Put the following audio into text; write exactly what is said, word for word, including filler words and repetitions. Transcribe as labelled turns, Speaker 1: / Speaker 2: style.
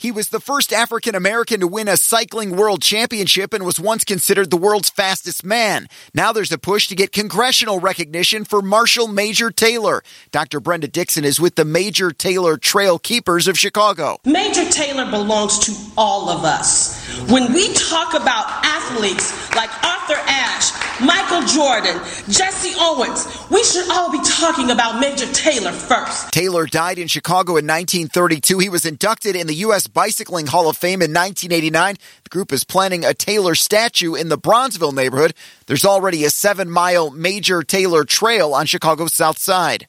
Speaker 1: He was the first African American to win a cycling world championship and was once considered the world's fastest man. Now there's a push to get congressional recognition for Marshall Major Taylor. Doctor Brenda Dixon is with the Major Taylor Trail Keepers of Chicago.
Speaker 2: Major Taylor belongs to all of us. When we talk about athletes like Arthur Ashe, Michael Jordan, Jesse Owens, we should all be talking about Major Taylor first.
Speaker 1: Taylor died in Chicago in nineteen thirty-two. He was inducted in the U S Bicycling Hall of Fame in nineteen eighty-nine. The group is planning a Taylor statue in the Bronzeville neighborhood. There's already a seven-mile Major Taylor Trail on Chicago's south side.